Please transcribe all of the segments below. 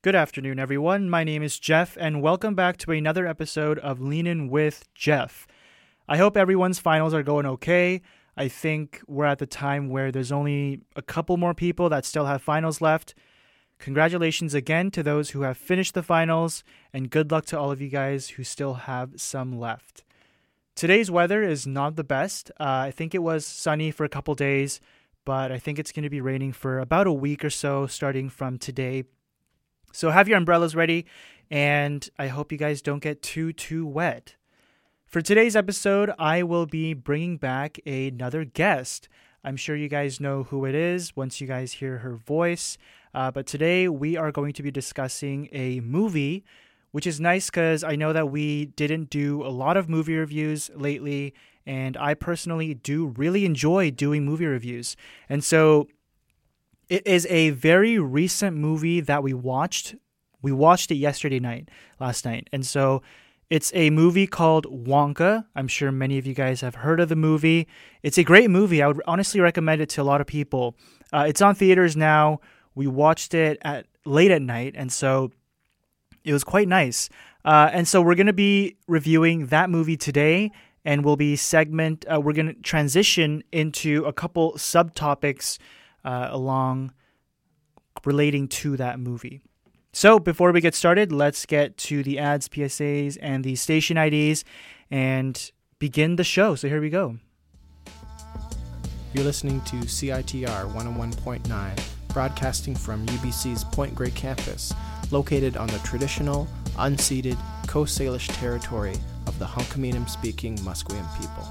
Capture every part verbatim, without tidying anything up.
Good afternoon, everyone. My name is Jeff, and welcome back to another episode of Lean In with Jeff. I hope everyone's finals are going okay. I think we're at the time where there's only a couple more people that still have finals left. Congratulations again to those who have finished the finals, and good luck to all of you guys who still have some left. Today's weather is not the best. Uh, I think it was sunny for a couple days, but I think it's going to be raining for about a week or so starting from today. So have your umbrellas ready, and I hope you guys don't get too, too wet. For today's episode, I will be bringing back another guest. I'm sure you guys know who it is once you guys hear her voice. Uh, but today we are going to be discussing a movie, which is nice because I know that we didn't do a lot of movie reviews lately, and I personally do really enjoy doing movie reviews. And so it is a very recent movie that we watched. We watched it yesterday night, last night. And so it's a movie called Wonka. I'm sure many of you guys have heard of the movie. It's a great movie. I would honestly recommend it to a lot of people. Uh, it's on theaters now. We watched it at late at night, and so it was quite nice. Uh, and so we're going to be reviewing that movie today, and we'll be segment. Uh, we're going to transition into a couple subtopics uh, along relating to that movie. So before we get started, let's get to the ads, P S As, and the station I Ds and begin the show. So here we go. You're listening to C I T R one oh one point nine, broadcasting from U B C's Point Grey campus, located on the traditional, unceded Coast Salish territory of the Hunkaminam-speaking Musqueam people.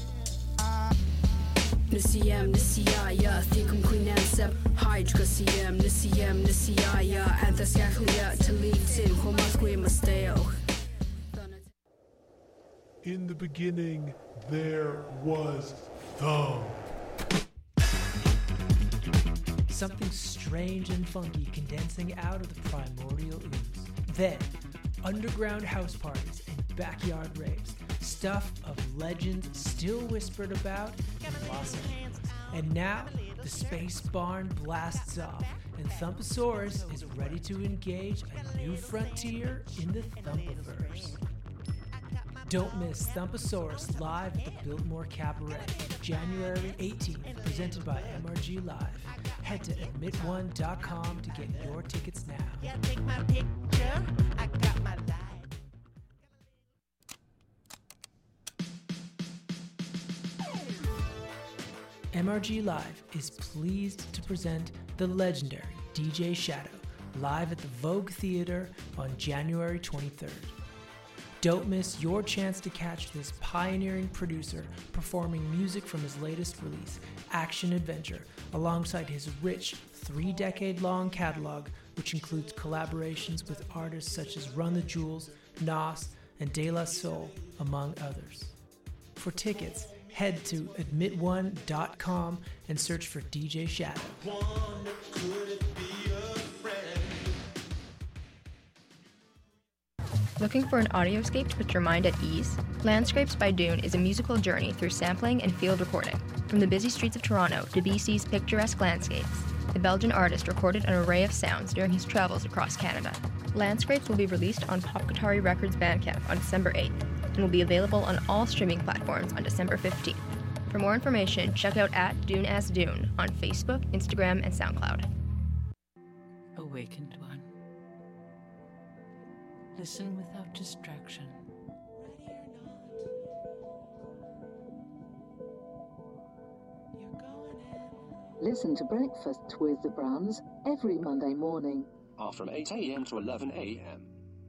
Nisiyam nisiyaya thikum quinansab hydrocasium nisiyam nisiyaya anthascaclia talitin homasquimasteo. In the beginning there was thumb. Something strange and funky condensing out of the primordial ooze. Then, underground house parties and backyard raves. Stuff of legends still whispered about in Los Angeles. And now, the space barn blasts off, and Thumpasaurus is ready to engage a new frontier in the Thumpaverse. Don't miss Thumpasaurus live at the Biltmore Cabaret, January eighteenth, presented by M R G Live. Head to admit one dot com to get your tickets now. Yeah, take my picture. I got my life. M R G Live is pleased to present the legendary D J Shadow live at the Vogue Theater on January twenty-third. Don't miss your chance to catch this pioneering producer performing music from his latest release, Action Adventure, alongside his rich three-decade-long catalog, which includes collaborations with artists such as Run the Jewels, Nas, and De La Soul, among others. For tickets, head to admit one dot com and search for D J Shadow. Looking for an audioscape to put your mind at ease? Landscapes by Dune is a musical journey through sampling and field recording. From the busy streets of Toronto to B C's picturesque landscapes, the Belgian artist recorded an array of sounds during his travels across Canada. Landscapes will be released on Pop Guitari Records Bandcamp on December eighth and will be available on all streaming platforms on December fifteenth. For more information, check out at Dune as Dune on Facebook, Instagram, and SoundCloud. Awakened one. Listen without distraction. Ready or not, you're going in. Listen to Breakfast with the Browns every Monday morning. Are from eight a.m. to eleven a.m.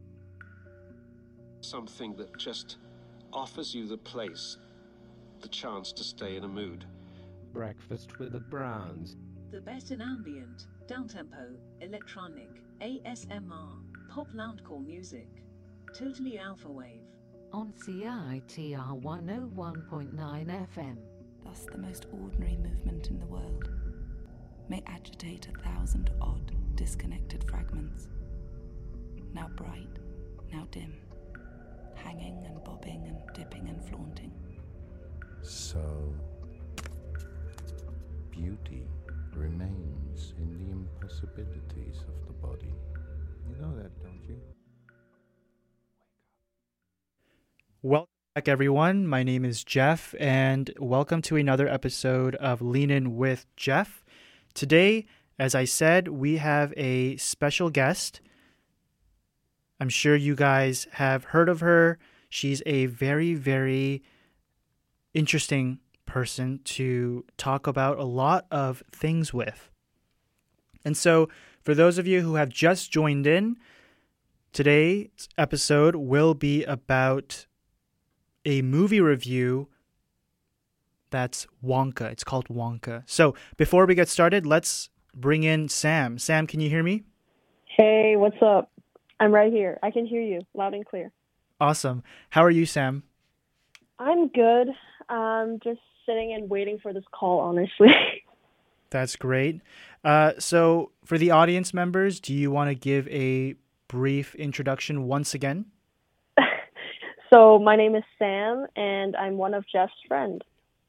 Something that just offers you the place, the chance to stay in a mood. Breakfast with the Browns. The best in ambient, downtempo, electronic, A S M R, pop loungecore music. Totally alpha wave. On C I T R one oh one point nine F M. Thus the most ordinary movement in the world may agitate a thousand odd, disconnected fragments. Now bright, now dim. Hanging and bobbing and dipping and flaunting. So, beauty remains in the impossibilities of the body. Welcome back, everyone. My name is Jeff, and welcome to another episode of Lean In with Jeff. Today, as I said, we have a special guest. I'm sure you guys have heard of her. She's a very, very interesting person to talk about a lot of things with. And so, for those of you who have just joined in, today's episode will be about a movie review that's Wonka. It's called Wonka. So before we get started, let's bring in Sam. Sam, can you hear me? Hey, what's up? I'm right here. I can hear you loud and clear. Awesome. How are you, Sam? I'm good. Um, just sitting and waiting for this call, honestly. That's great. Uh, so for the audience members, do you want to give a brief introduction once again? So my name is Sam, and I'm one of Jeff's friends.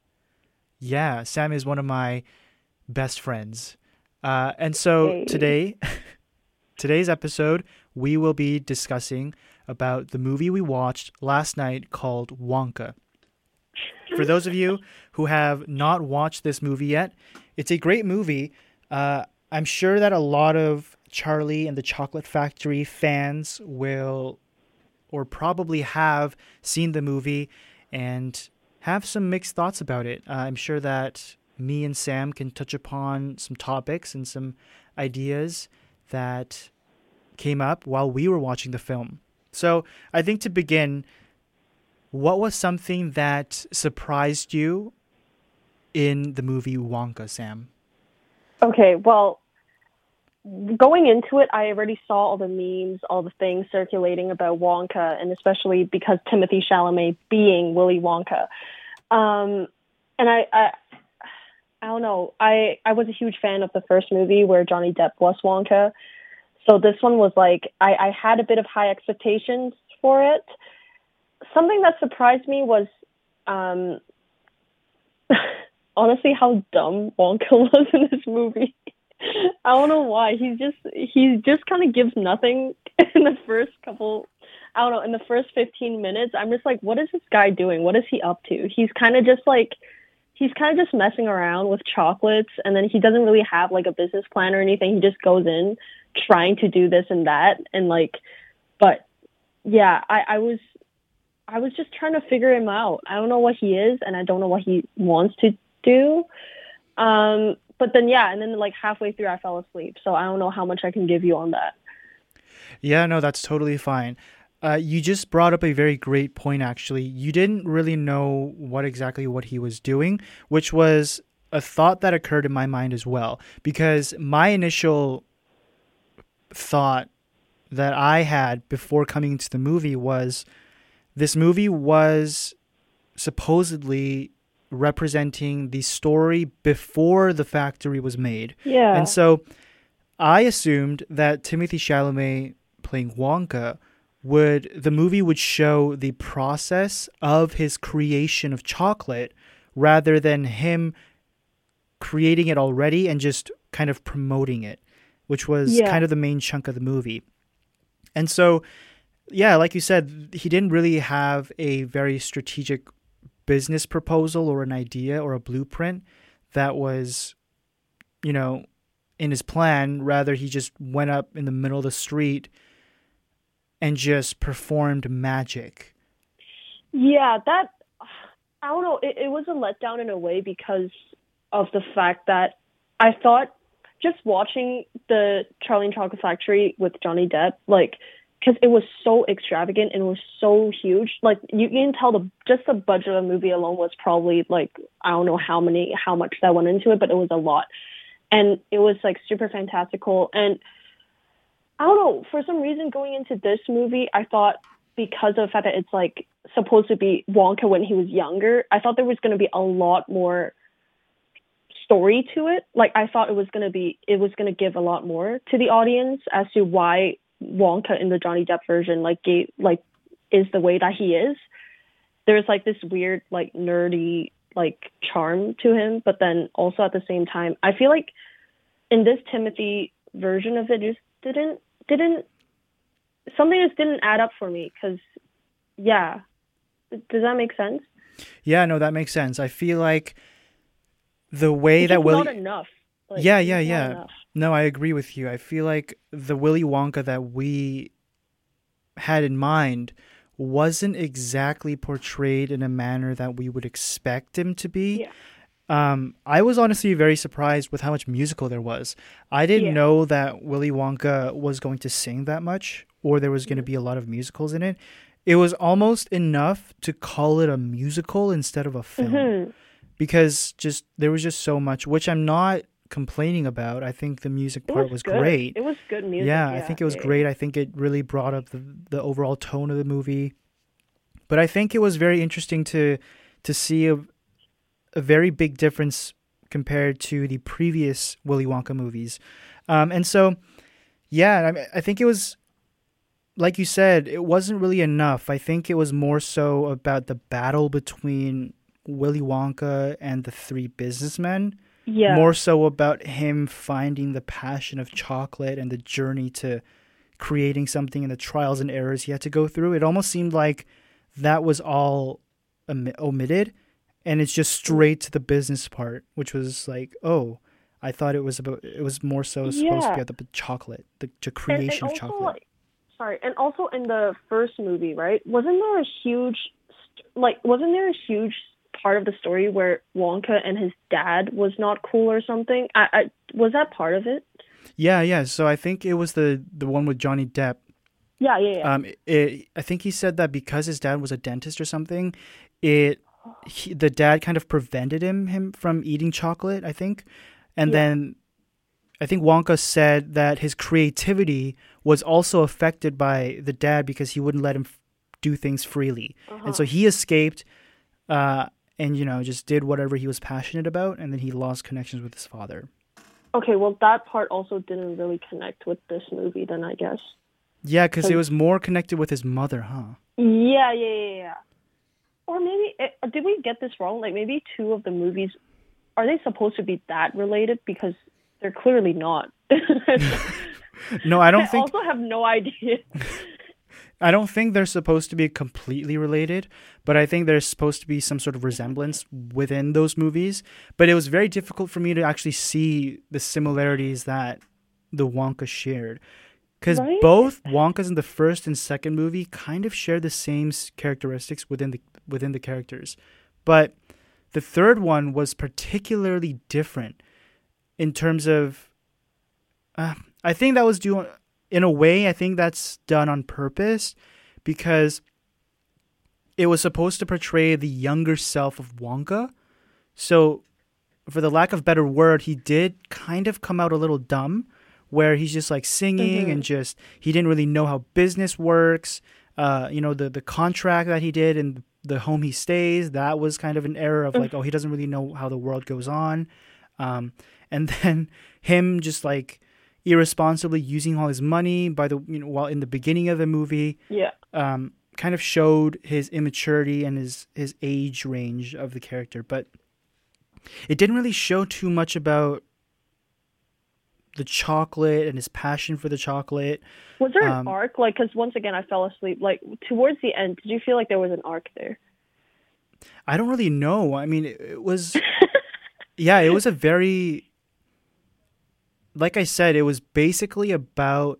Yeah, Sam is one of my best friends. Uh, and so Hey. today, today's episode, we will be discussing about the movie we watched last night called Wonka. For those of you who have not watched this movie yet, it's a great movie. Uh, I'm sure that a lot of Charlie and the Chocolate Factory fans will or probably have seen the movie and have some mixed thoughts about it. Uh, I'm sure that me and Sam can touch upon some topics and some ideas that came up while we were watching the film. So I think to begin, what was something that surprised you in the movie Wonka, Sam? Okay, well, going into it, I already saw all the memes, all the things circulating about Wonka, and especially because Timothy Chalamet being Willy Wonka. Um, and I, I, I don't know, I, I was a huge fan of the first movie where Johnny Depp was Wonka. So this one was like, I, I had a bit of high expectations for it. Something that surprised me was, um, honestly, how dumb Wonka was in this movie. I don't know why. He just he just kind of gives nothing in the first couple, I don't know, in the first fifteen minutes. I'm just like, what is this guy doing? What is he up to? He's kind of just like, he's kind of just messing around with chocolates, and then he doesn't really have like a business plan or anything. He just goes in trying to do this and that, and like, but yeah, I, I was I was just trying to figure him out. I don't know what he is, and I don't know what he wants to do. Um, but then, yeah, and then like halfway through, I fell asleep. So I don't know how much I can give you on that. Yeah, no, that's totally fine. Uh, you just brought up a very great point, actually. You didn't really know what exactly what he was doing, which was a thought that occurred in my mind as well. Because my initial thought that I had before coming to the movie was this movie was supposedly representing the story before the factory was made. Yeah. And so I assumed that Timothy Chalamet playing Wonka would, the movie would show the process of his creation of chocolate rather than him creating it already and just kind of promoting it, which was Yeah. kind of the main chunk of the movie. And so, yeah, like you said, he didn't really have a very strategic business proposal or an idea or a blueprint that was, you know, in his plan. Rather, he just went up in the middle of the street and just performed magic. Yeah, that, I don't know, it, it was a letdown in a way because of the fact that I thought just watching the Charlie and Chocolate Factory with Johnny Depp, like, because it was so extravagant and it was so huge. Like, you can tell the just the budget of the movie alone was probably, like, I don't know how many, how much that went into it, but it was a lot. And it was, like, super fantastical. And I don't know, for some reason going into this movie, I thought because of the fact that it's, like, supposed to be Wonka when he was younger, I thought there was going to be a lot more story to it. Like, I thought it was going to be, it was going to give a lot more to the audience as to why Wonka in the Johnny Depp version, like, gave, like, is the way that he is. There's, like, this weird, like, nerdy, like, charm to him, but then also at the same time, I feel like in this Timothy version of it just didn't, didn't, something just didn't add up for me, because, yeah, Does that make sense? Yeah, no, that makes sense. I feel like the way It's that just Willy... not enough. Like, yeah, it's yeah, not yeah. enough. No, I agree with you. I feel like the Willy Wonka that we had in mind wasn't exactly portrayed in a manner that we would expect him to be. Yeah. Um, I was honestly very surprised with how much musical there was. I didn't Yeah. know that Willy Wonka was going to sing that much, or there was going to be a lot of musicals in it. It was almost enough to call it a musical instead of a film, Mm-hmm. because just there was just so much, which I'm not complaining about. I think the music It part was was good. great. It was good music. Yeah, I yeah, think it was yeah, great. I think it really brought up the the overall tone of the movie. But I think it was very interesting to to see a, a very big difference compared to the previous Willy Wonka movies. Um, and so, yeah, I, mean, I think it was, like you said, it wasn't really enough. I think it was more so about the battle between Willy Wonka and the three businessmen. Yeah. More so about him finding the passion of chocolate and the journey to creating something and the trials and errors he had to go through. It almost seemed like that was all om- omitted, and it's just straight to the business part, which was like, oh, I thought it was about, it was more so supposed to Yeah. be about the chocolate, the, the And, creation and of also, chocolate. like, sorry, and also in the first movie, right? Wasn't there a huge, st- like, wasn't there a huge part of the story where Wonka and his dad was not cool or something? I, I was that part of it? Yeah, yeah. So I think it was the the one with Johnny Depp. Yeah, yeah, yeah. Um, it, I think he said that because his dad was a dentist or something, it he, the dad kind of prevented him him from eating chocolate, I think. And Yeah. then I think Wonka said that his creativity was also affected by the dad because he wouldn't let him f- do things freely. Uh-huh. And so he escaped uh, and, you know, just did whatever he was passionate about, and then he lost connections with his father. Okay, well, that part also didn't really connect with this movie then, I guess. Yeah, because it So- was more connected with his mother, huh? Yeah, yeah, yeah, yeah. Or maybe, eh, did we get this wrong? Like, maybe two of the movies, are they supposed to be that related? Because they're clearly not. No, I don't think... I also have no idea. I don't think they're supposed to be completely related, but I think there's supposed to be some sort of resemblance within those movies. But it was very difficult for me to actually see the similarities that the Wonka shared. Because Right? both Wonkas in the first and second movie kind of share the same s- characteristics within the within the characters. But the third one was particularly different in terms of... Uh, I think that was due... In a way, I think that's done on purpose because it was supposed to portray the younger self of Wonka. So, for the lack of better word, he did kind of come out a little dumb, where he's just like singing Mhm. and just, he didn't really know how business works. Uh, you know, the, the contract that he did and the home he stays, that was kind of an error of like, oh, he doesn't really know how the world goes on. Um, and then him just like, irresponsibly using all his money by the you know while in the beginning of the movie Yeah. um kind of showed his immaturity and his his age range of the character, but it didn't really show too much about the chocolate and his passion for the chocolate. Was there Um, an arc? Like, because once again, I fell asleep. Like, towards the end, did you feel like there was an arc there? I don't really know. I mean, it, it was yeah, it was a very, like I said, it was basically about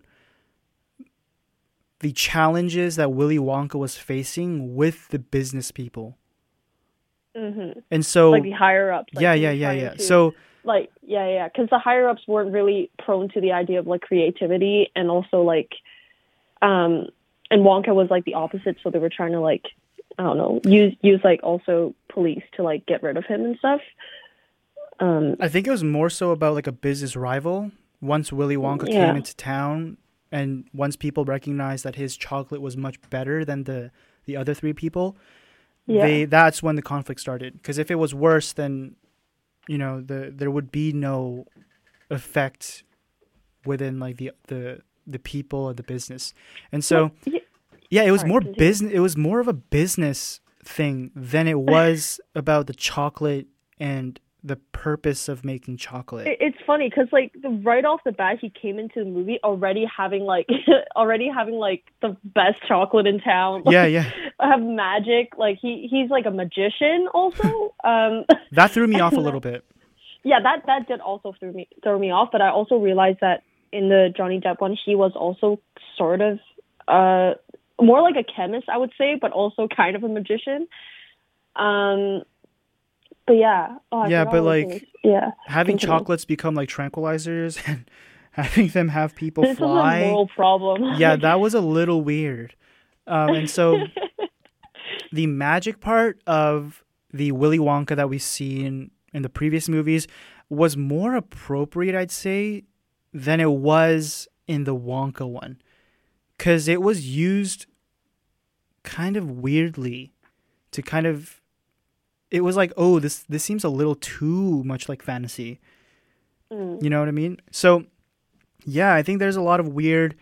the challenges that Willy Wonka was facing with the business people. Mm-hmm. And so, like the higher ups. Like, yeah, he yeah, was yeah, trying yeah. to, So, like, yeah, yeah, because the higher ups weren't really prone to the idea of like creativity, and also like, um, and Wonka was like the opposite. So they were trying to like, I don't know, use use like also police to like get rid of him and stuff. Um, I think it was more so about like a business rival. Once Willy Wonka Yeah. came into town, and once people recognized that his chocolate was much better than the the other three people, Yeah. they that's when the conflict started. Because if it was worse, then you know the there would be no effect within like the the the people or the business. And so, Well, yeah, it was sorry, more continue. business. It was more of a business thing than it was about the chocolate and the purpose of making chocolate. It, it's funny because like the, right off the bat, he came into the movie already having like already having like the best chocolate in town. Like, yeah, yeah. Have magic. Like he he's like a magician also. Um, that threw me off a little bit. Yeah, that that did also throw me throw me off. But I also realized that in the Johnny Depp one, he was also sort of uh more like a chemist, I would say, but also kind of a magician. Um. But yeah, oh, yeah, but like, yeah, having Continue. chocolates become like tranquilizers and having them have people this fly. This is a moral problem. Yeah, that was a little weird. Um, and so the magic part of the Willy Wonka that we've seen in the previous movies was more appropriate, I'd say, than it was in the Wonka one. Because it was used kind of weirdly to kind of... It was like, oh, this this seems a little too much like fantasy. Mm. You know what I mean? So, yeah, I think there's a lot of weird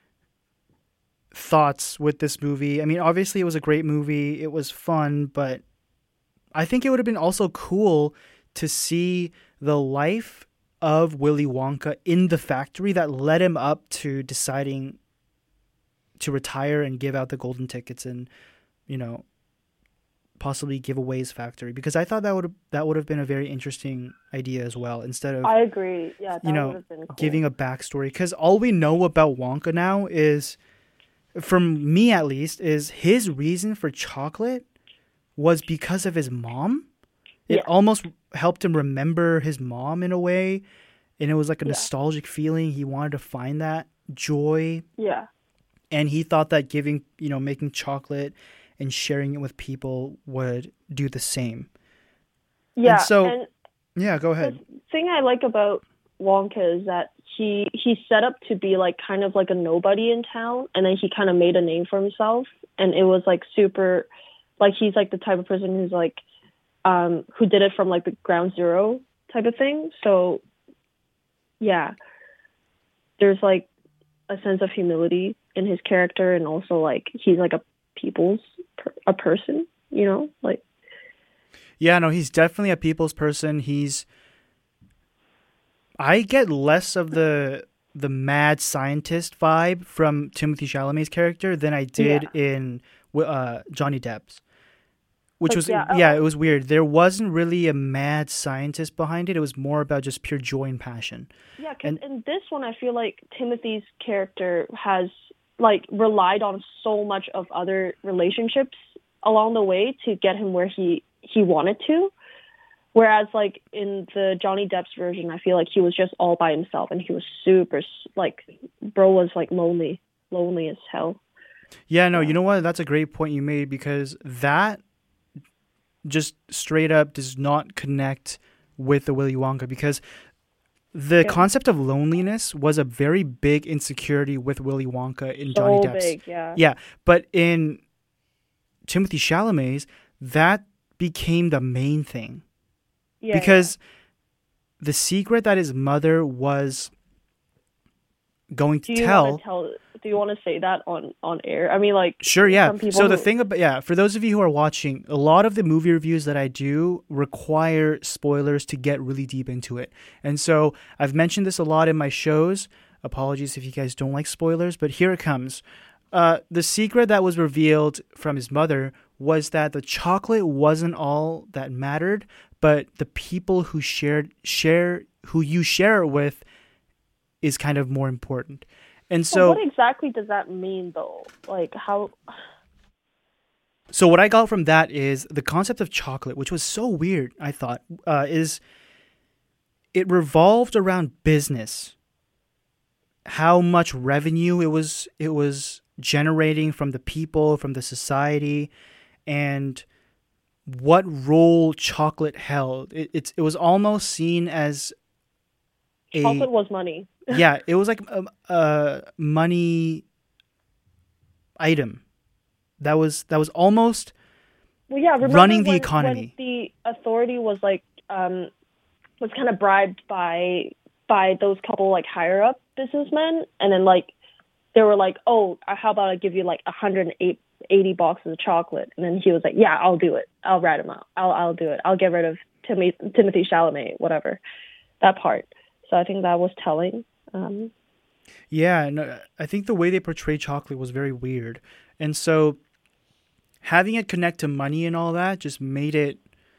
thoughts with this movie. I mean, obviously it was a great movie. It was fun, but I think it would have been also cool to see the life of Willy Wonka in the factory that led him up to deciding to retire and give out the golden tickets and, you know, possibly give away his factory, because I thought that would that would have been a very interesting idea as well, instead of I agree yeah that you know would have been cool. Giving a backstory, because all we know about Wonka now is, from me at least, is his reason for chocolate was because of his mom. It yeah. almost helped him remember his mom in a way, and it was like a yeah. nostalgic feeling. He wanted to find that joy, yeah and he thought that giving you know making chocolate and sharing it with people would do the same. Yeah. And so, and yeah, go ahead. The thing I like about Wonka is that he he's set up to be like kind of like a nobody in town, and then he kind of made a name for himself, and it was like super, like he's like the type of person who's like, um, who did it from like the ground zero type of thing. So, yeah, there's like a sense of humility in his character, and also like he's like a people's a person, you know, like yeah no he's definitely a people's person. He's I get less of the the mad scientist vibe from Timothée Chalamet's character than I did yeah. in uh Johnny Depp's, which like, was yeah, yeah it was weird. There wasn't really a mad scientist behind it. It was more about just pure joy and passion. Yeah, because in this one I feel like Timothy's character has like relied on so much of other relationships along the way to get him where he, he wanted to. Whereas like in the Johnny Depp's version, I feel like he was just all by himself, and he was super like, bro was like lonely, lonely as hell. Yeah, no, you know what? That's a great point you made, because that just straight up does not connect with the Willy Wonka, because the yeah. concept of loneliness was a very big insecurity with Willy Wonka in so Johnny Depp's. Big, yeah. Yeah, but in Timothée Chalamet's, that became the main thing. Yeah, because yeah. the secret that his mother was going to do you tell, want to tell. Do you want to say that on, on air? I mean, like, sure, yeah. So who... the thing about yeah, for those of you who are watching, a lot of the movie reviews that I do require spoilers to get really deep into it, and so I've mentioned this a lot in my shows. Apologies if you guys don't like spoilers, but here it comes. Uh, the secret that was revealed from his mother was that the chocolate wasn't all that mattered, but the people who shared share who you share it with is kind of more important. And so, well, what exactly does that mean, though? Like, how? So what I got from that is the concept of chocolate, which was so weird, I thought, uh, is it revolved around business. How much revenue it was it was generating from the people, from the society, and what role chocolate held. It, it's it was almost seen as a... Chocolate was money. Yeah, it was like a, a money item that was that was almost well, yeah, remember running the when, economy. When the authority was like um, was kind of bribed by by those couple like higher up businessmen, and then like they were like, "Oh, how about I give you like one hundred eighty boxes of chocolate?" And then he was like, "Yeah, I'll do it. I'll rat him out. I'll I'll do it. I'll get rid of Tim- Timothy Chalamet, whatever, that part. So I think that was telling. Um, yeah, no, I think the way they portrayed chocolate was very weird. And so having it connect to money and all that just made it...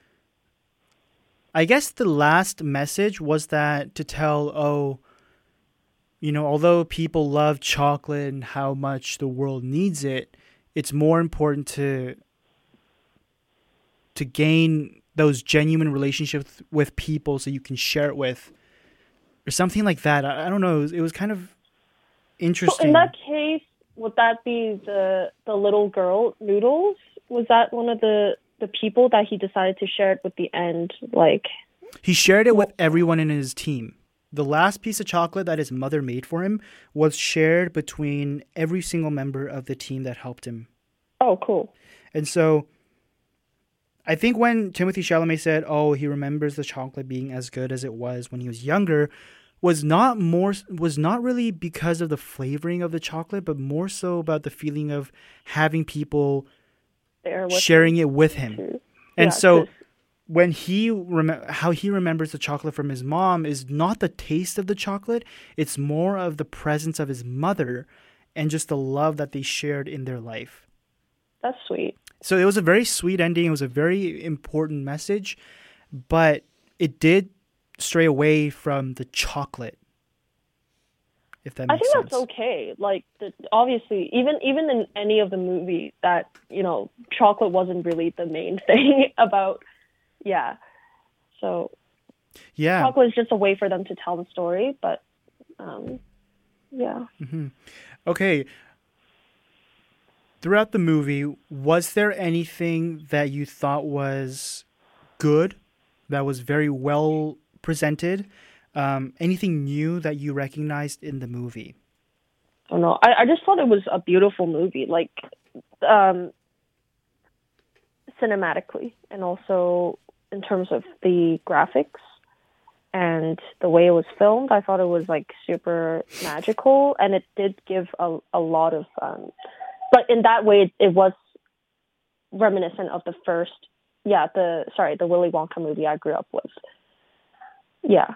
I guess the last message was that to tell, oh, you know, although people love chocolate and how much the world needs it, it's more important to to gain those genuine relationships with people so you can share it with, or something like that. I, I don't know. It was, it was kind of interesting. So in that case, would that be the the little girl, Noodles? Was that one of the, the people that he decided to share it with the end? Like, he shared it with everyone in his team. The last piece of chocolate that his mother made for him was shared between every single member of the team that helped him. Oh, cool. And so I think when Timothy Chalamet said, oh, he remembers the chocolate being as good as it was when he was younger, was not more was not really because of the flavoring of the chocolate, but more so about the feeling of having people sharing it with him. Too. And yeah, so when he rem- how he remembers the chocolate from his mom is not the taste of the chocolate, it's more of the presence of his mother and just the love that they shared in their life. That's sweet. So it was a very sweet ending. It was a very important message, but it did stray away from the chocolate. If that makes I think sense. that's okay. Like, the, obviously, even even in any of the movie, that, you know, chocolate wasn't really the main thing about. Yeah. So. Yeah. Chocolate is just a way for them to tell the story, but, um, yeah. Mm-hmm. Okay. Throughout the movie, was there anything that you thought was good, that was very well presented? Um, anything new that you recognized in the movie? I don't know. I, I just thought it was a beautiful movie, like um, cinematically, and also in terms of the graphics and the way it was filmed. I thought it was like super magical, and it did give a, a lot of... Um, but in that way, it, it was reminiscent of the first, yeah, the, sorry, the Willy Wonka movie I grew up with. Yeah.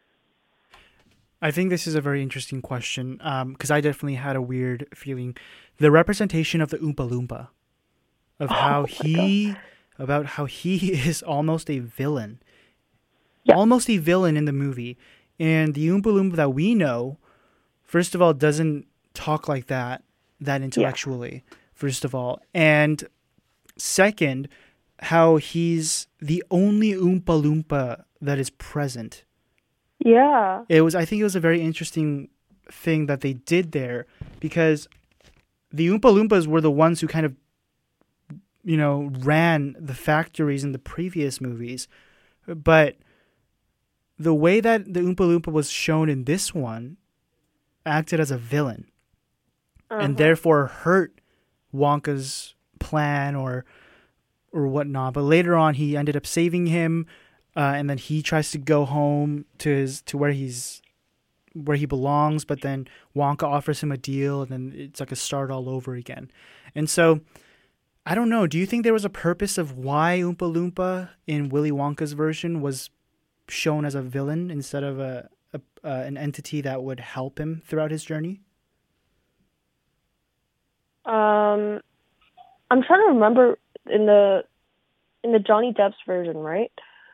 I think this is a very interesting question because um, I definitely had a weird feeling. The representation of the Oompa Loompa, of how oh he, God. about how he is almost a villain. Yeah. Almost a villain in the movie. And the Oompa Loompa that we know, first of all, doesn't talk like that. that intellectually, yeah. first of all. And second, how he's the only Oompa Loompa that is present. Yeah. It was, I think it was a very interesting thing that they did there, because the Oompa Loompas were the ones who kind of, you know, ran the factories in the previous movies. But the way that the Oompa Loompa was shown in this one acted as a villain. Uh-huh. And therefore hurt Wonka's plan or or whatnot. But later on, he ended up saving him, uh, and then he tries to go home to his to where he's where he belongs. But then Wonka offers him a deal, and then it's like a start all over again. And so, I don't know. Do you think there was a purpose of why Oompa Loompa in Willy Wonka's version was shown as a villain instead of a, a uh, an entity that would help him throughout his journey? Um, I'm trying to remember in the in the Johnny Depp's version, right?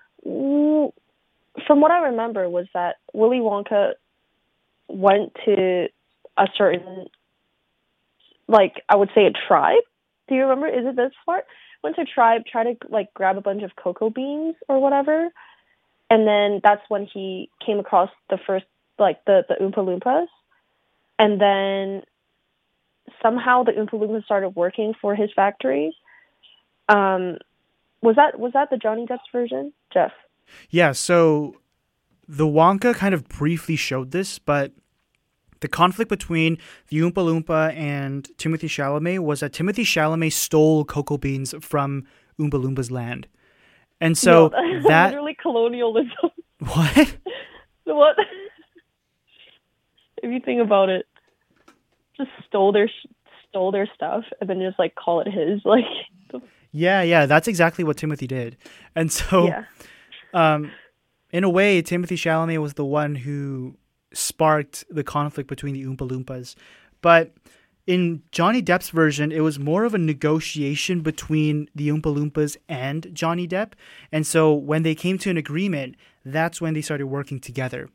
From what I remember was that Willy Wonka went to a certain, like, I would say a tribe. Do you remember? Is it this part? Went to a tribe, tried to like grab a bunch of cocoa beans or whatever, and then that's when he came across the first, like the the Oompa Loompas, and then somehow the Oompa Loompas started working for his factories. Um, was that was that the Johnny Depp's version, Jeff? Yeah, so the Wonka kind of briefly showed this, but the conflict between the Oompa Loompa and Timothy Chalamet was that Timothy Chalamet stole cocoa beans from Oompa Loompa's land. And so no, that... literally colonialism. What? What? If you think about it. Just stole their stole their stuff and then just like call it his, like. Yeah, yeah, that's exactly what Timothy did, and so, yeah. um, in a way, Timothy Chalamet was the one who sparked the conflict between the Oompa Loompas. But in Johnny Depp's version, it was more of a negotiation between the Oompa Loompas and Johnny Depp. And so when they came to an agreement, that's when they started working together.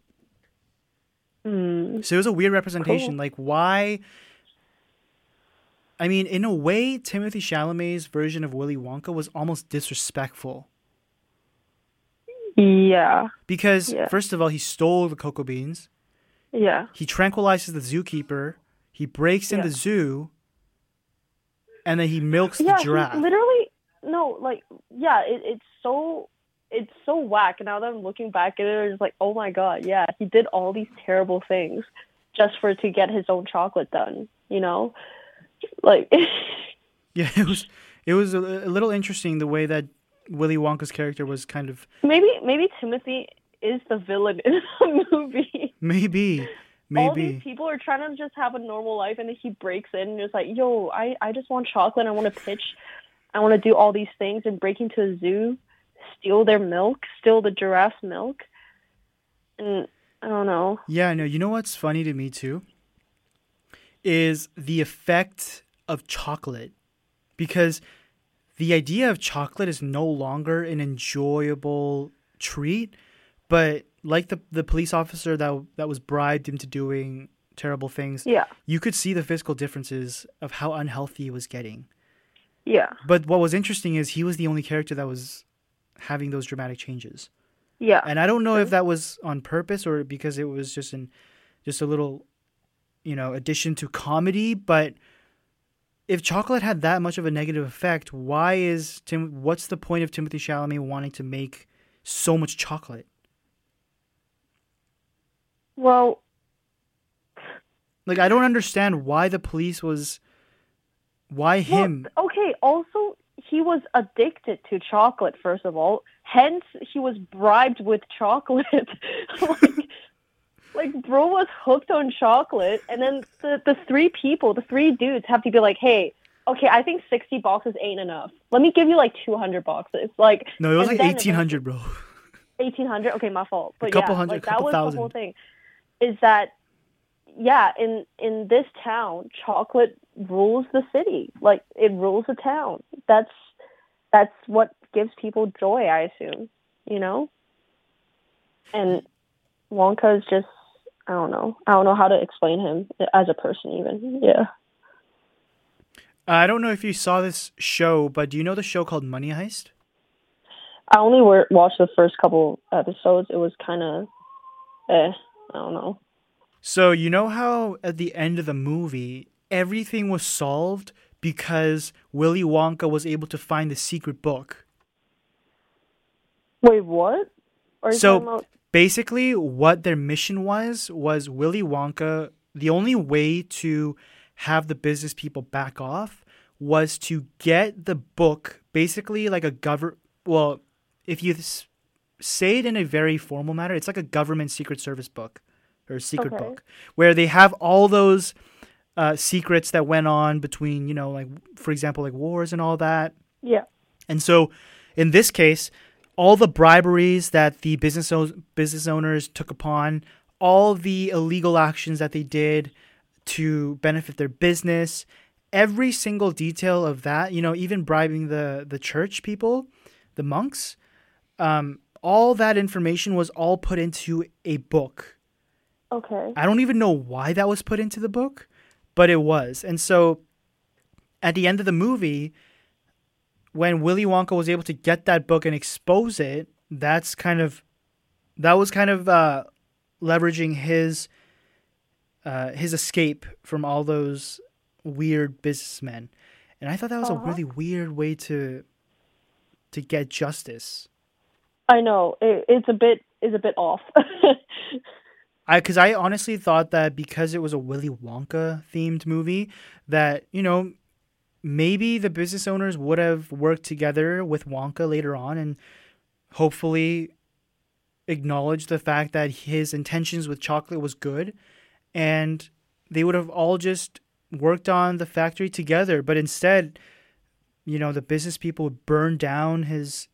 Mm. So it was a weird representation. Cool. Like, why? I mean, in a way, Timothy Chalamet's version of Willy Wonka was almost disrespectful. Yeah. Because, yeah. first of all, he stole the cocoa beans. Yeah. He tranquilizes the zookeeper. He breaks in yeah. the zoo. And then he milks yeah, the giraffe. He literally, no, like, yeah, it, it's so... It's so whack. Now that I'm looking back at it, it's like, oh my god, yeah, he did all these terrible things just for to get his own chocolate done. You know, like. yeah, it was it was a, a little interesting the way that Willy Wonka's character was kind of. Maybe maybe Timothy is the villain in the movie. Maybe. Maybe. All these people are trying to just have a normal life, and then he breaks in and is like, yo, I, I just want chocolate. I want to pitch. I want to do all these things and break into a zoo. Steal their milk, steal the giraffe's milk, and I don't know. Yeah, no, you know what's funny to me too? Is the effect of chocolate. Because the idea of chocolate is no longer an enjoyable treat, but like the the police officer that that was bribed into doing terrible things, yeah. you could see the physical differences of how unhealthy he was getting. Yeah. But what was interesting is he was the only character that was having those dramatic changes. Yeah. And I don't know if that was on purpose or because it was just an just a little, you know, addition to comedy, but if chocolate had that much of a negative effect, why is Tim what's the point of Timothy Chalamet wanting to make so much chocolate? Well, like I don't understand why the police was why him. Well, okay, also he was addicted to chocolate, first of all. Hence, he was bribed with chocolate. like, like, bro was hooked on chocolate. And then the, the three people, the three dudes have to be like, hey, okay, I think sixty boxes ain't enough. Let me give you like two hundred boxes. Like, no, it was like eighteen hundred, bro. eighteen hundred? Okay, my fault. But a couple yeah, hundred, like, a couple that was thousand. the whole thing. Is that, yeah, in, in this town, chocolate rules the city. Like, it rules the town. That's that's what gives people joy, I assume, you know? And Wonka is just, I don't know. I don't know how to explain him as a person even. Yeah. I don't know if you saw this show, but do you know the show called Money Heist? I only were, watched the first couple episodes. It was kind of, eh, I don't know. So you know how at the end of the movie, everything was solved because Willy Wonka was able to find the secret book? Wait, what? Are you so talking about... basically what their mission was, was Willy Wonka, the only way to have the business people back off was to get the book, basically like a government, well, if you say it in a very formal manner, it's like a government secret service book or a secret okay. book where they have all those uh, secrets that went on between, you know, like, for example, like wars and all that. Yeah. And so in this case, all the briberies that the business o- business owners took upon, all the illegal actions that they did to benefit their business, every single detail of that, you know, even bribing the, the church people, the monks, um, all that information was all put into a book. Okay. I don't even know why that was put into the book, but it was. And so at the end of the movie, when Willy Wonka was able to get that book and expose it, that's kind of, that was kind of uh, leveraging his uh, his escape from all those weird businessmen. And I thought that was uh-huh. a really weird way to to get justice. I know it, it's a bit is a bit off. I because I honestly thought that because it was a Willy Wonka themed movie, that, you know, maybe the business owners would have worked together with Wonka later on and hopefully acknowledged the fact that his intentions with chocolate was good, and they would have all just worked on the factory together. But instead, you know, the business people would burn down his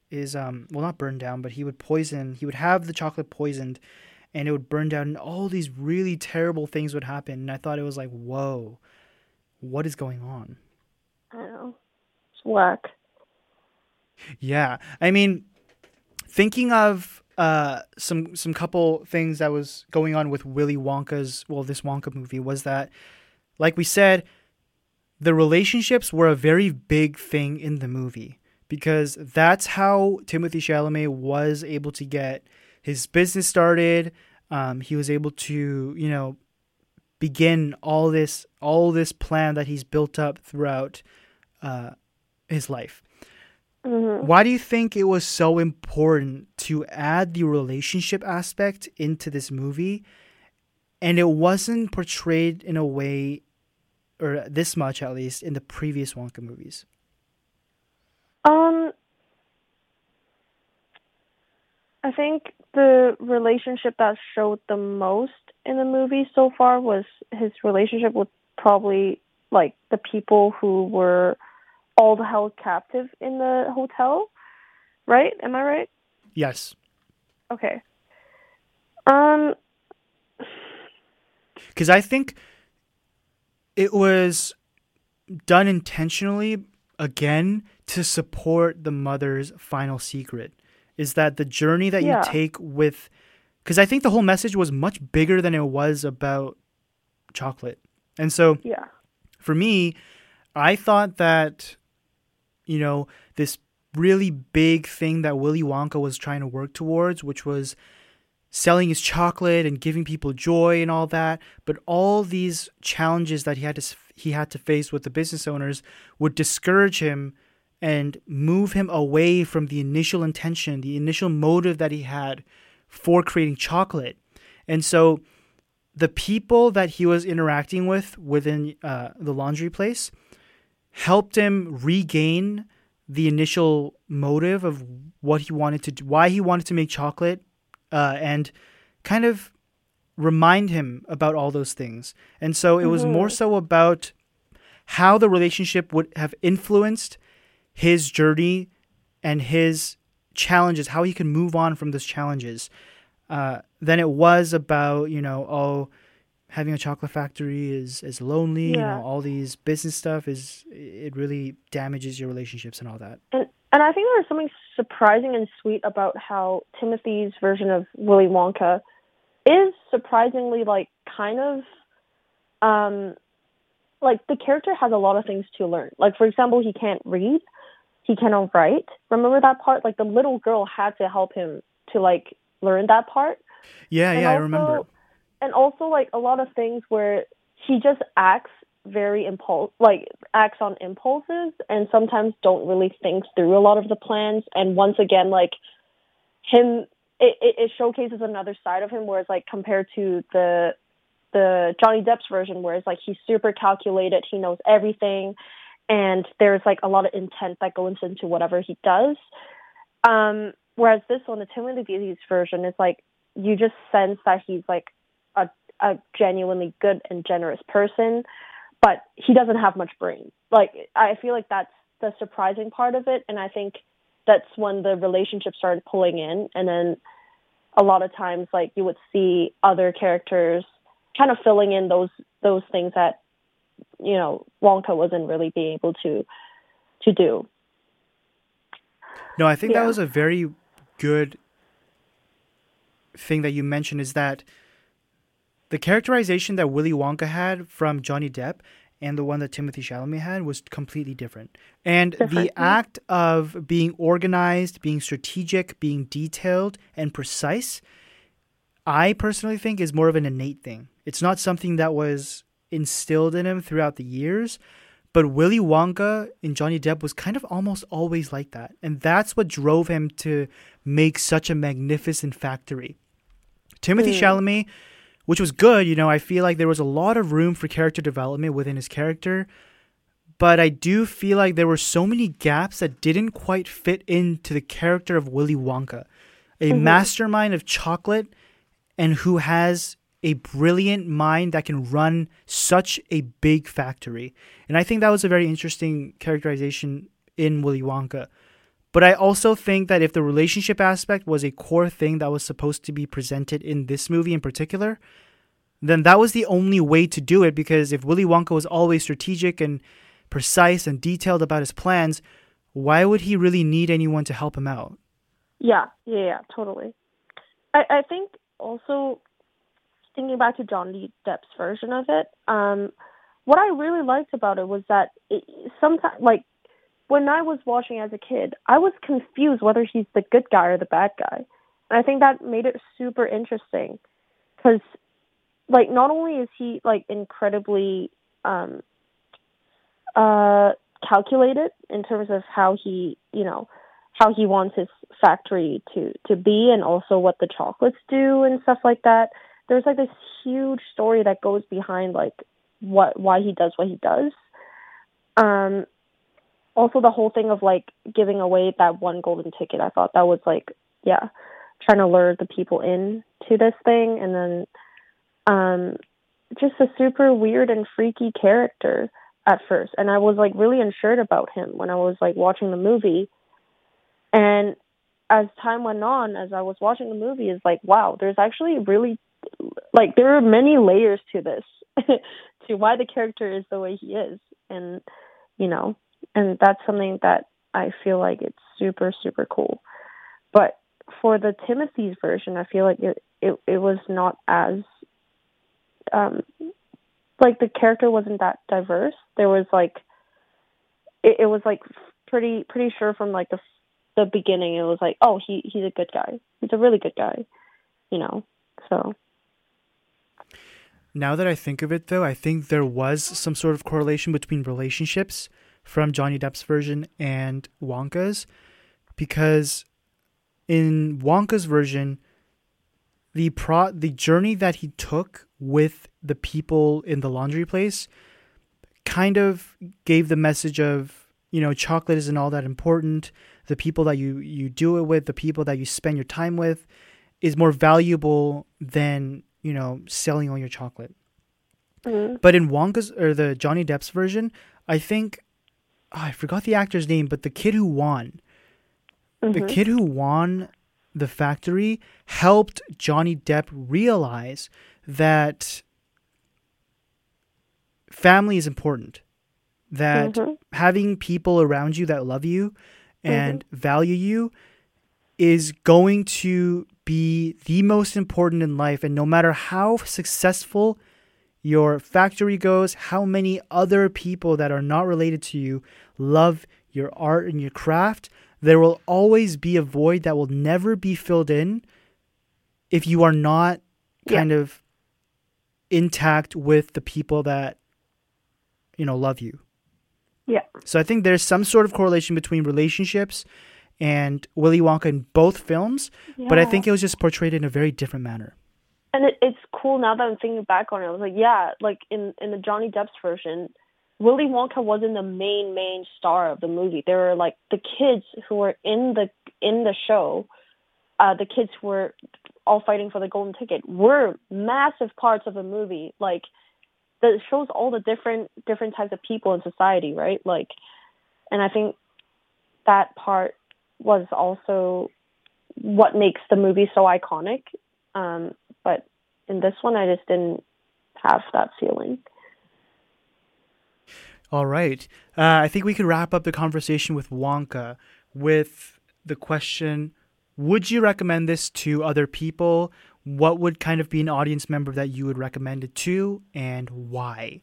is um well not burn down, but he would poison. He would have the chocolate poisoned, and it would burn down, and all these really terrible things would happen. And I thought it was like, whoa, what is going on? I know, it's whack. Yeah, I mean, thinking of uh some some couple things that was going on with Willy Wonka's well this Wonka movie was that, like we said, the relationships were a very big thing in the movie, because that's how Timothée Chalamet was able to get his business started. Um, he was able to, you know, begin all this, all this plan that he's built up throughout uh, his life. Mm-hmm. Why do you think it was so important to add the relationship aspect into this movie, and it wasn't portrayed in a way, or this much at least, in the previous Wonka movies? Um, I think the relationship that showed the most in the movie so far was his relationship with probably like the people who were all held captive in the hotel, right? Am I right? Yes. Okay. Um, because I think it was done intentionally, again, to support the mother's final secret. Is that the journey that yeah. you take with... Because I think the whole message was much bigger than it was about chocolate. And so, yeah. for me, I thought that, you know, this really big thing that Willy Wonka was trying to work towards, which was selling his chocolate and giving people joy and all that, but all these challenges that he had to he had to face with the business owners would discourage him and move him away from the initial intention, the initial motive that he had for creating chocolate. And so the people that he was interacting with within uh, the laundry place helped him regain the initial motive of what he wanted to do, why he wanted to make chocolate, uh, and kind of remind him about all those things. And so it mm-hmm. was more so about how the relationship would have influenced his journey and his challenges, how he can move on from those challenges, uh, than it was about, you know, oh, having a chocolate factory is, is lonely, yeah. you know, all these business stuff is, it really damages your relationships and all that. And and I think there's something surprising and sweet about how Timothy's version of Willy Wonka is surprisingly, like, kind of, um, like, the character has a lot of things to learn. Like, for example, he can't read. He cannot write. Remember that part? Like, the little girl had to help him to, like, learn that part. Yeah, and yeah, also, I remember. And also, like, a lot of things where he just acts very impulse, like, acts on impulses, and sometimes don't really think through a lot of the plans. And once again, like, him, it, it, it showcases another side of him, whereas, like, compared to the the Johnny Depp's version, where it's, like, he's super calculated, he knows everything, and there's, like, a lot of intent that goes into whatever he does. Um, whereas this one, the Timothy's version, is, like, you just sense that he's, like, a, a genuinely good and generous person, but he doesn't have much brain. Like, I feel like that's the surprising part of it, and I think that's when the relationship started pulling in, and then a lot of times, like, you would see other characters kind of filling in those those things that, you know, Wonka wasn't really being able to to do. No, I think yeah. that was a very good thing that you mentioned, is that the characterization that Willy Wonka had from Johnny Depp and the one that Timothée Chalamet had was completely different. And different. The act of being organized, being strategic, being detailed and precise, I personally think is more of an innate thing. It's not something that was instilled in him throughout the years, but Willy Wonka in Johnny Depp was kind of almost always like that. And that's what drove him to make such a magnificent factory. Timothée mm. Chalamet, which was good, you know, I feel like there was a lot of room for character development within his character, but I do feel like there were so many gaps that didn't quite fit into the character of Willy Wonka, a mm-hmm. mastermind of chocolate, and who has a brilliant mind that can run such a big factory. And I think that was a very interesting characterization in Willy Wonka. But I also think that if the relationship aspect was a core thing that was supposed to be presented in this movie in particular, then that was the only way to do it, because if Willy Wonka was always strategic and precise and detailed about his plans, why would he really need anyone to help him out? Yeah, yeah, yeah, totally. I, I think also, thinking back to Johnny Depp's version of it, um, what I really liked about it was that it, sometimes, like, when I was watching as a kid, I was confused whether he's the good guy or the bad guy. And I think that made it super interesting, because, like, not only is he, like, incredibly um, uh, calculated in terms of how he, you know, how he wants his factory to, to be, and also what the chocolates do and stuff like that. There's, like, this huge story that goes behind, like, what why he does what he does. Um, also, the whole thing of, like, giving away that one golden ticket, I thought that was, like, yeah, trying to lure the people in to this thing. And then um, just a super weird and freaky character at first. And I was, like, really unsure about him when I was, like, watching the movie. And as time went on, as I was watching the movie, it's like, wow, there's actually really, like, there are many layers to this, to why the character is the way he is. And, you know, and that's something that I feel like it's super, super cool. But for the Timothy's version, I feel like it, it, it was not as, um, like, the character wasn't that diverse. There was, like, it, it was, like, pretty, pretty sure from, like, the the beginning, it was like, oh, he he's a good guy. He's a really good guy, you know, so. Now that I think of it, though, I think there was some sort of correlation between relationships from Johnny Depp's version and Wonka's, because in Wonka's version, the pro the journey that he took with the people in the laundry place kind of gave the message of, you know, chocolate isn't all that important. The people that you, you do it with, the people that you spend your time with is more valuable than, you know, selling all your chocolate. Mm-hmm. But in Wonka's, or the Johnny Depp's version, I think, oh, I forgot the actor's name, but the kid who won, mm-hmm. the kid who won the factory helped Johnny Depp realize that family is important. That mm-hmm. having people around you that love you and mm-hmm. value you is going to be the most important in life. And no matter how successful your factory goes, how many other people that are not related to you love your art and your craft, there will always be a void that will never be filled in if you are not kind yeah. of intact with the people that, you know, love you. Yeah. So I think there's some sort of correlation between relationships and Willy Wonka in both films, yeah. but I think it was just portrayed in a very different manner. And it, it's cool now that I'm thinking back on it. I was like, yeah, like in, in the Johnny Depp's version, Willy Wonka wasn't the main, main star of the movie. There were, like, the kids who were in the in the show, uh, the kids who were all fighting for the golden ticket, were massive parts of the movie. Like, that shows all the different different types of people in society, right? Like, and I think that part was also what makes the movie so iconic. Um, but in this one, I just didn't have that feeling. All right. Uh, I think we could wrap up the conversation with Wonka with the question, would you recommend this to other people? What would kind of be an audience member that you would recommend it to, and why?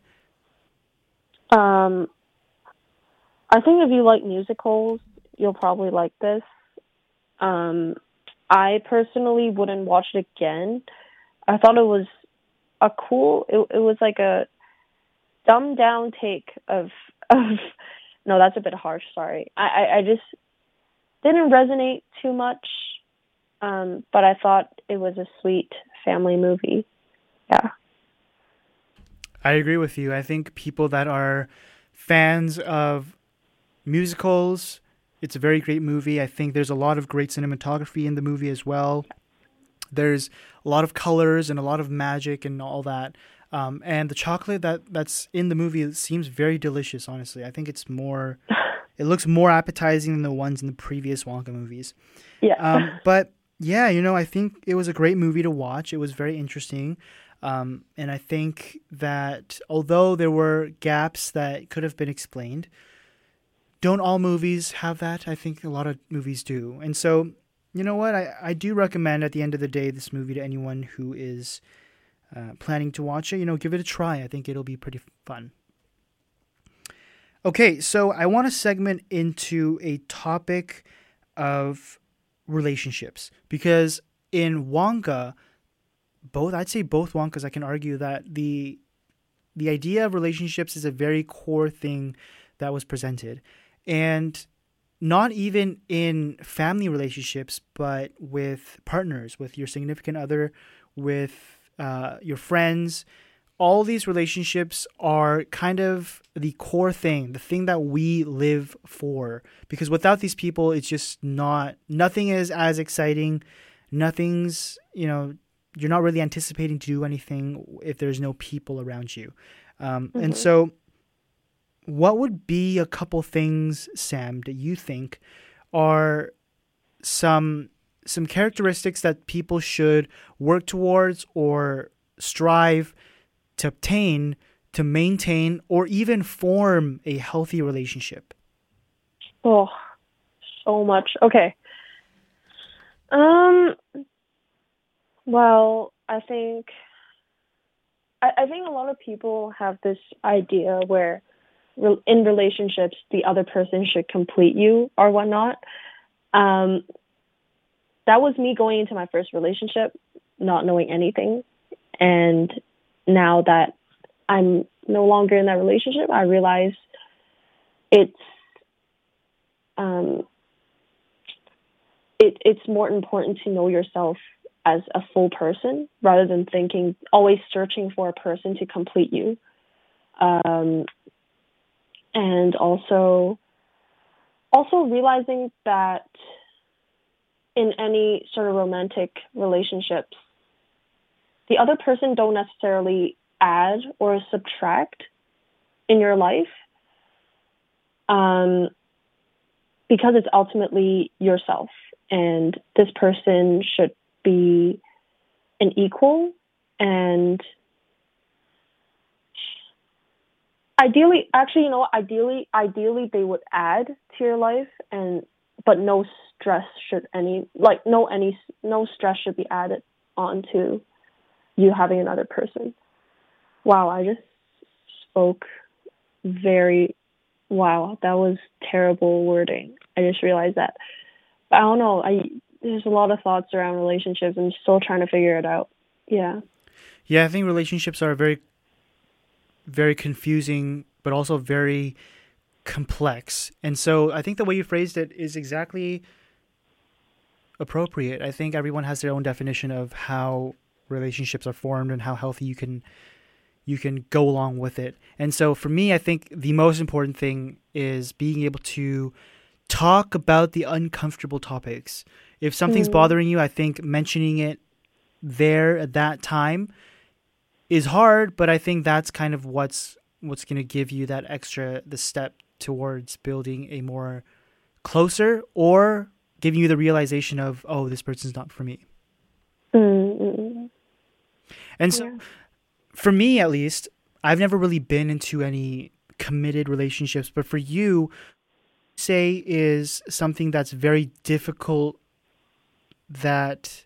Um, I think if you like musicals, you'll probably like this. Um, I personally wouldn't watch it again. I thought it was a cool, it, it was like a dumbed down take of, of, no, that's a bit harsh, sorry. I, I, I just didn't resonate too much. Um, but I thought it was a sweet family movie. Yeah. I agree with you. I think people that are fans of musicals, it's a very great movie. I think there's a lot of great cinematography in the movie as well. There's a lot of colors and a lot of magic and all that. Um, and the chocolate that, that's in the movie seems very delicious, honestly. I think it's more it looks more appetizing than the ones in the previous Wonka movies. Yeah. Um, but yeah, you know, I think it was a great movie to watch. It was very interesting. Um, and I think that although there were gaps that could have been explained, don't all movies have that? I think a lot of movies do. And so, you know what? I, I do recommend at the end of the day this movie to anyone who is uh, planning to watch it. You know, give it a try. I think it'll be pretty fun. Okay, so I want to segment into a topic of relationships because in Wonka, both I'd say both Wonkas, I can argue that the the idea of relationships is a very core thing that was presented. And not even in family relationships, but with partners, with your significant other, with uh, your friends. All these relationships are kind of the core thing, the thing that we live for. Because without these people, it's just not, nothing is as exciting. Nothing's, you know, you're not really anticipating to do anything if there's no people around you. Um, mm-hmm. And so what would be a couple things, Sam, that you think are some some characteristics that people should work towards or strive to obtain, to maintain, or even form a healthy relationship? Oh, so much. Okay. Um. Well, I think I, I think a lot of people have this idea where in relationships, the other person should complete you or whatnot. Um, that was me going into my first relationship, not knowing anything. And now that I'm no longer in that relationship, I realize it's um, it, it's more important to know yourself as a full person rather than thinking, always searching for a person to complete you. Um, And also, also realizing that in any sort of romantic relationships, the other person don't necessarily add or subtract in your life, um, because it's ultimately yourself, and this person should be an equal and Ideally, actually, you know, ideally, ideally they would add to your life, and but no stress should any like no any no stress should be added onto you having another person. Wow, I just spoke very. Wow, that was terrible wording. I just realized that. But I don't know. I there's a lot of thoughts around relationships. I'm still trying to figure it out. Yeah. Yeah, I think relationships are very. very confusing, but also very complex. And so I think the way you phrased it is exactly appropriate. I think everyone has their own definition of how relationships are formed and how healthy you can you can go along with it. And so for me, I think the most important thing is being able to talk about the uncomfortable topics. If something's mm. bothering you, I think mentioning it there at that time is hard, but I think that's kind of what's what's going to give you that extra, the step towards building a more closer, or giving you the realization of, oh, this person's not for me. Mm-hmm. And so, yeah. For me at least, I've never really been into any committed relationships, but for you, say is something that's very difficult that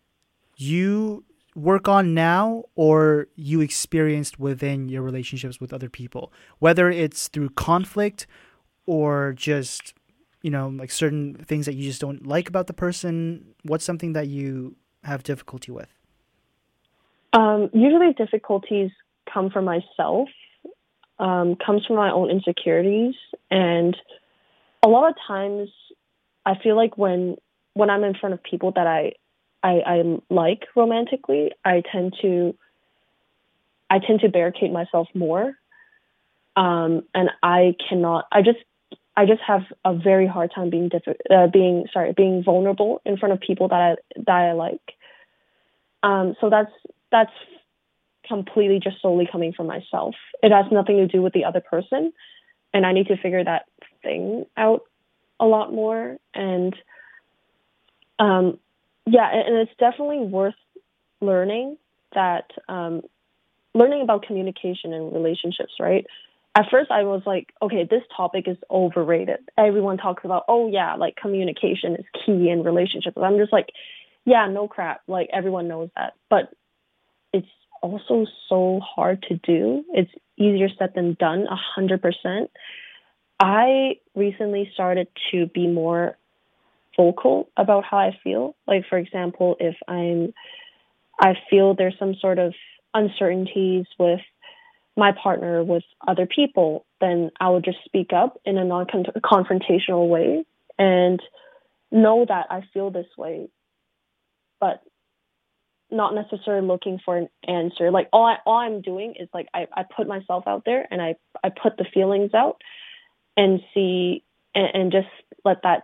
you work on now or you experienced within your relationships with other people, whether it's through conflict or just, you know, like certain things that you just don't like about the person. What's something that you have difficulty with? Um, usually difficulties come from myself, um, comes from my own insecurities. And a lot of times I feel like when, when I'm in front of people that I, I, I like romantically, I tend to, I tend to barricade myself more. Um, and I cannot, I just, I just have a very hard time being diffi- uh, being, sorry, being vulnerable in front of people that I, that I like. Um, so that's, that's completely just solely coming from myself. It has nothing to do with the other person. And I need to figure that thing thing out a lot more. And um, yeah, and it's definitely worth learning that, um, learning about communication in relationships, right? At first I was like, okay, this topic is overrated. Everyone talks about, oh yeah, like communication is key in relationships. I'm just like, yeah, no crap. Like everyone knows that. But it's also so hard to do. It's easier said than done, a hundred percent. I recently started to be more vocal about how I feel. Like, for example, if I'm, I feel there's some sort of uncertainties with my partner, with other people, then I would just speak up in a non-confrontational way and know that I feel this way, but not necessarily looking for an answer. Like all, I, all I'm doing is like I, I put myself out there and I, I put the feelings out and see and, and just let that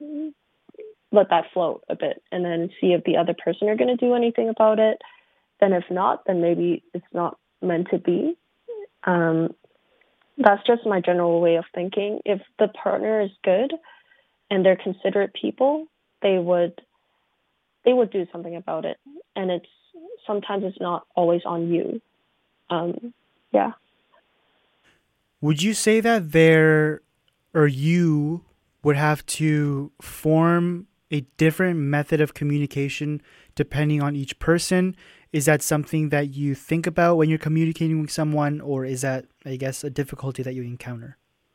let that float a bit, and then see if the other person are going to do anything about it. Then if not, then maybe it's not meant to be. Um, that's just my general way of thinking. If the partner is good and they're considerate people, they would they would do something about it. And it's sometimes it's not always on you. Um, yeah. Would you say that there or you would have to form a different method of communication depending on each person? Is that something that you think about when you're communicating with someone, or is that, I guess, a difficulty that you encounter?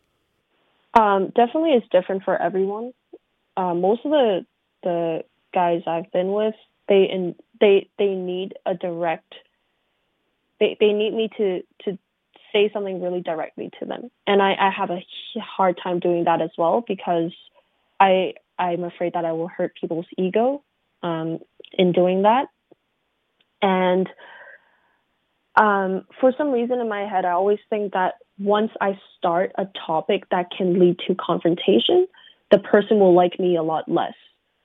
Um, definitely it's different for everyone. Uh, most of the the guys I've been with, they in, they they need a direct, they, they need me to, to say something really directly to them. And I, I have a hard time doing that as well, because I, I'm afraid that I will hurt people's ego um, in doing that. And um, for some reason in my head, I always think that once I start a topic that can lead to confrontation, the person will like me a lot less.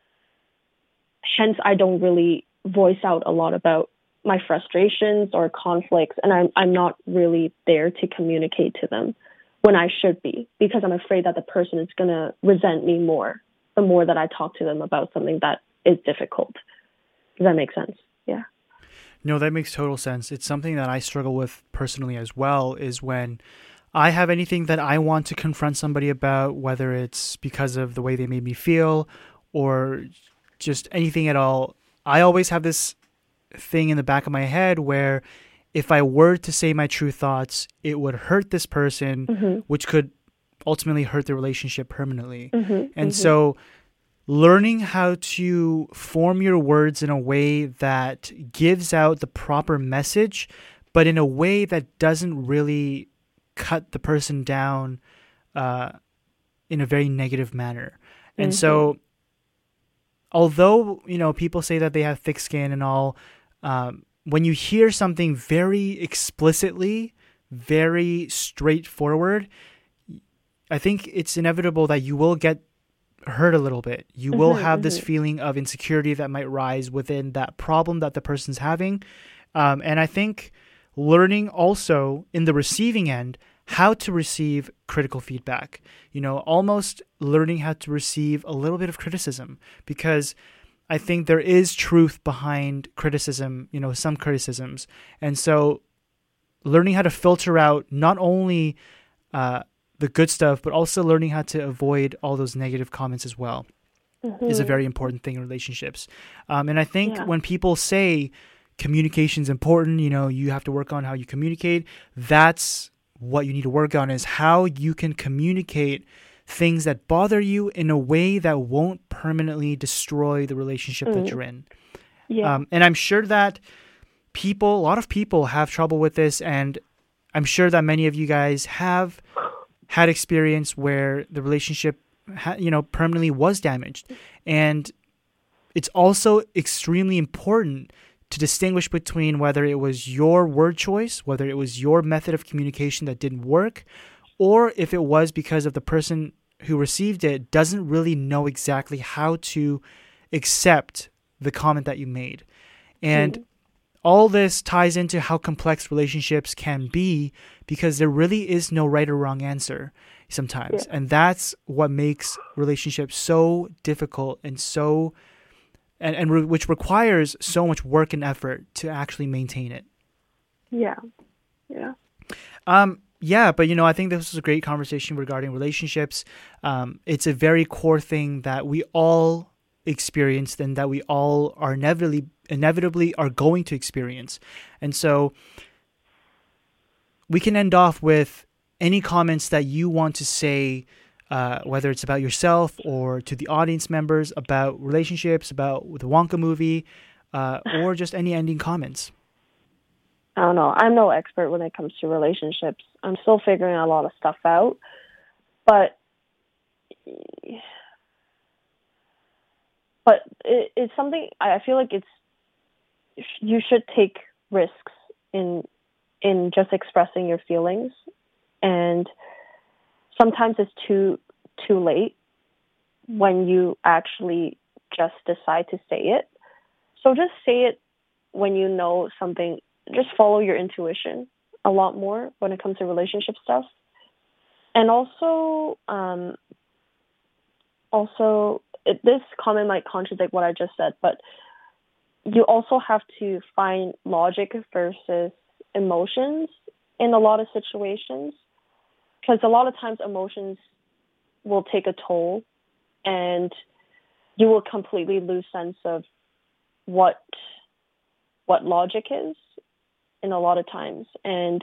Hence, I don't really voice out a lot about my frustrations or conflicts, and I'm, I'm not really there to communicate to them when I should be, because I'm afraid that the person is going to resent me more the more that I talk to them about something that is difficult. Does that make sense? Yeah. No, that makes total sense. It's something that I struggle with personally as well, is when I have anything that I want to confront somebody about, whether it's because of the way they made me feel or just anything at all. I always have this thing in the back of my head where if I were to say my true thoughts, it would hurt this person, mm-hmm. which could ultimately hurt the relationship permanently. Mm-hmm. And mm-hmm. so learning how to form your words in a way that gives out the proper message, but in a way that doesn't really cut the person down uh, in a very negative manner. And mm-hmm. so although, you know, people say that they have thick skin and all, um, when you hear something very explicitly, very straightforward, I think it's inevitable that you will get hurt a little bit. You will mm-hmm, have mm-hmm. this feeling of insecurity that might rise within that problem that the person's having. Um, and I think learning also in the receiving end, how to receive critical feedback, you know, almost learning how to receive a little bit of criticism, because I think there is truth behind criticism, you know, some criticisms. And so learning how to filter out not only uh, the good stuff, but also learning how to avoid all those negative comments as well mm-hmm. is a very important thing in relationships. Um, and I think yeah. when people say communication is important, you know, you have to work on how you communicate, that's what you need to work on, is how you can communicate things that bother you in a way that won't permanently destroy the relationship mm. that you're in. Yeah. Um, and I'm sure that people, a lot of people have trouble with this, and I'm sure that many of you guys have had experience where the relationship, ha- you know, permanently was damaged. And it's also extremely important to distinguish between whether it was your word choice, whether it was your method of communication that didn't work, or if it was because of the person who received it doesn't really know exactly how to accept the comment that you made. And mm. all this ties into how complex relationships can be, because there really is no right or wrong answer. sometimes. Yeah. And that's what makes relationships so difficult and so, and, and re- which requires so much work and effort to actually maintain it. Yeah. Yeah. Um, yeah, but you know, I think this was a great conversation regarding relationships. Um, it's a very core thing that we all experienced and that we all are inevitably inevitably are going to experience. And so we can end off with any comments that you want to say, uh, whether it's about yourself or to the audience members, about relationships, about the Wonka movie, uh, or just any ending comments. I don't know. I'm no expert when it comes to relationships. I'm still figuring a lot of stuff out. But but it, it's something I feel like it's you should take risks in in just expressing your feelings, and sometimes it's too too late when you actually just decide to say it. So just say it when you know something. Just follow your intuition a lot more when it comes to relationship stuff. And also, um, also it, this comment might contradict what I just said, but you also have to find logic versus emotions in a lot of situations, because a lot of times emotions will take a toll and you will completely lose sense of what what logic is in a lot of times. And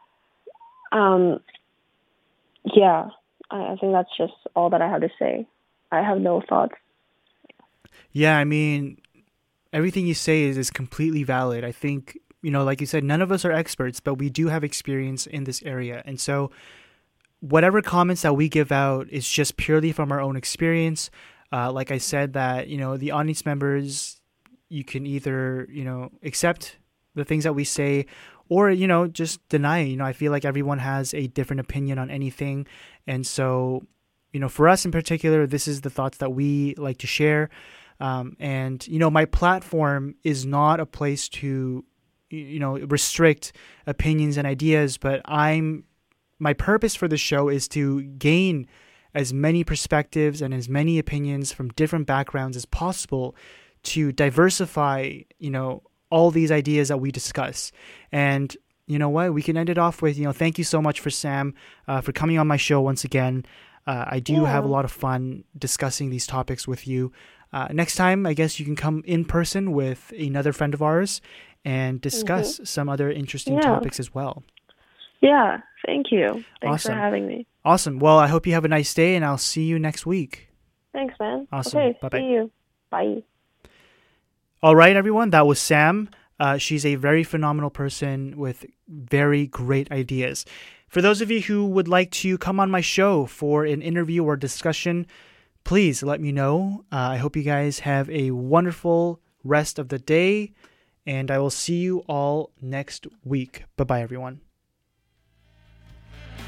um yeah, I, I think that's just all that I have to say. I have no thoughts. Yeah, I mean, everything you say is, is completely valid. I think, you know, like you said, none of us are experts, but we do have experience in this area. And so whatever comments that we give out is just purely from our own experience. Uh, like I said, that, you know, the audience members, you can either, you know, accept the things that we say, or, you know, just deny it. You know, I feel like everyone has a different opinion on anything. And so, you know, for us in particular, this is the thoughts that we like to share. Um, and, you know, my platform is not a place to, you know, restrict opinions and ideas, but I'm, my purpose for the show is to gain as many perspectives and as many opinions from different backgrounds as possible to diversify, you know, all these ideas that we discuss. And you know what, we can end it off with, you know, thank you so much for Sam, uh, for coming on my show once again. Uh, I do yeah. have a lot of fun discussing these topics with you. Uh, next time, I guess you can come in person with another friend of ours and discuss mm-hmm. some other interesting yeah. topics as well. Yeah, thank you. Thanks awesome. for having me. Awesome. Well, I hope you have a nice day, and I'll see you next week. Thanks, man. Awesome. Okay, Bye-bye. see you. Bye. All right, everyone. That was Sam. Uh, she's a very phenomenal person with very great ideas. For those of you who would like to come on my show for an interview or discussion, please let me know. Uh, I hope you guys have a wonderful rest of the day, and I will see you all next week. Bye-bye, everyone.